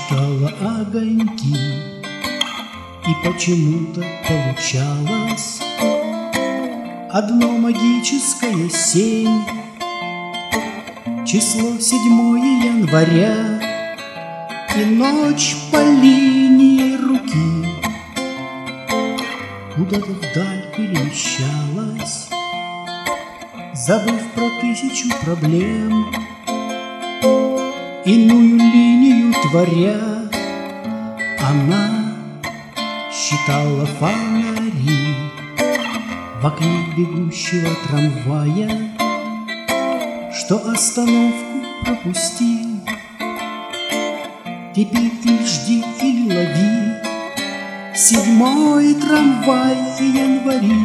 считала огоньки, и почему-то получалось одно магическое 7, число 7 января, и ночь по линии руки куда-то вдаль перемещалась, забыв про 1000 проблем, иную линию творя. Она считала фонари в окне бегущего трамвая, что остановку пропустил. Теперь или жди, или лови 7-й трамвай январи.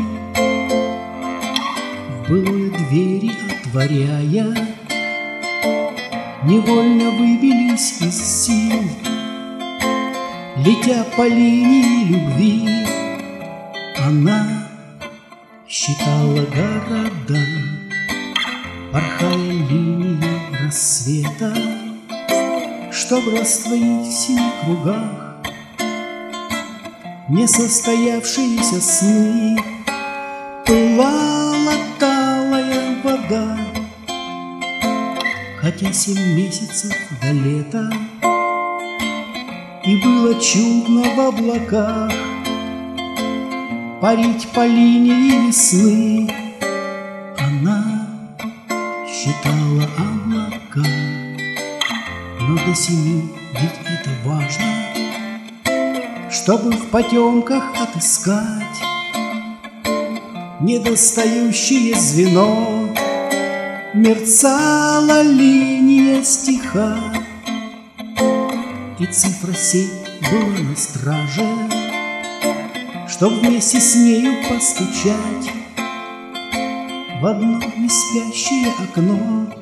В былое двери отворяя, невольно выбились из сил, летя по линии любви. Она считала города, порхая линией рассвета, чтоб растворить в синих кругах несостоявшиеся сны. Пылала талая вода, хотя 7 месяцев до лета, и было чудно в облаках парить по линии весны. Она считала облака, но до 7 ведь это важно, чтобы в потемках отыскать недостающее звено. Мерцала линия стиха, и цифра 7 была на страже, чтоб вместе с нею постучать в одно неспящее окно.